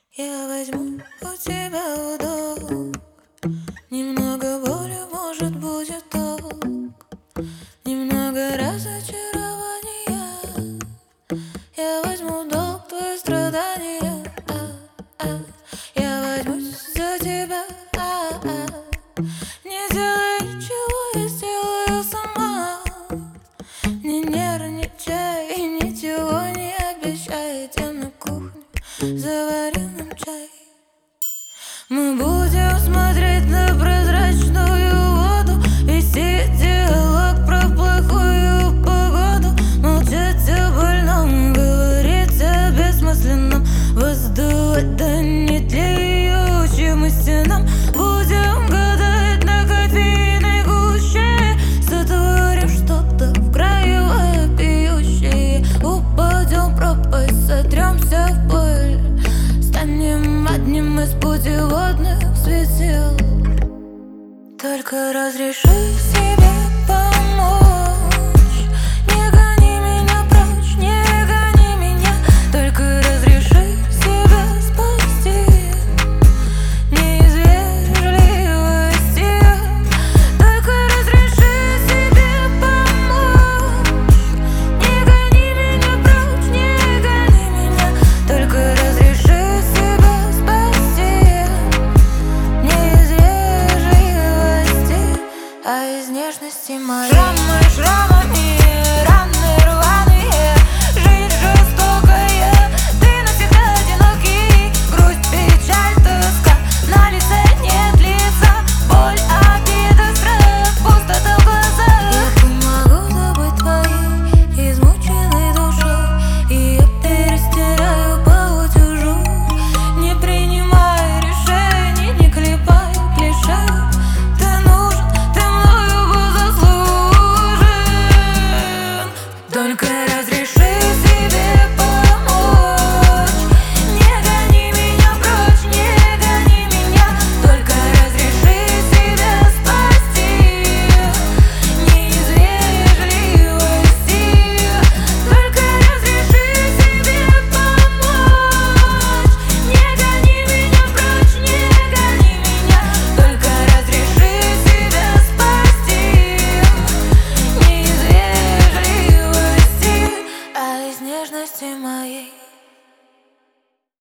Я возьму у тебя удок, немного боли, может, будет толк, немного разочарования. Я возьму долг, твои страдания. Я возьмусь за тебя. Не делай ничего, я сделаю сама. Не нервничай и ничего не обещай. Идем на кухню, заварим нам чай. Мы будем смотреть на прозрачную воду, вести диалог про плохую погоду, молчать о больном, говорить о бессмысленном, воздувать до нетлеющим стенам. Будем гадать на кофейной гуще, сотворим что-то в краю вопиющее. Упадем в пропасть, сотремся в пыль, станем одним из путеводных светил. Только разреши себе помочь, не гони меня прочь, не гони меня. Только разреши себя спасти, не из вежливости. Только разреши себе помочь, не гони меня прочь, не гони меня. Только разреши себя спасти, не из вежливости, а из нежности моей. Шрамы шрамами, раны рваные, жизнь жестокая, ты навсегда одинокий. Грусть, печаль, тоска, на лице нет лица, боль, обида, страх, пустота в глазах. Я помогу забыть твоей измученной душой, и я перестираю по утюжу. Не принимай решений, не клепай клише. Ты нужен, ты мною был заслужен. Только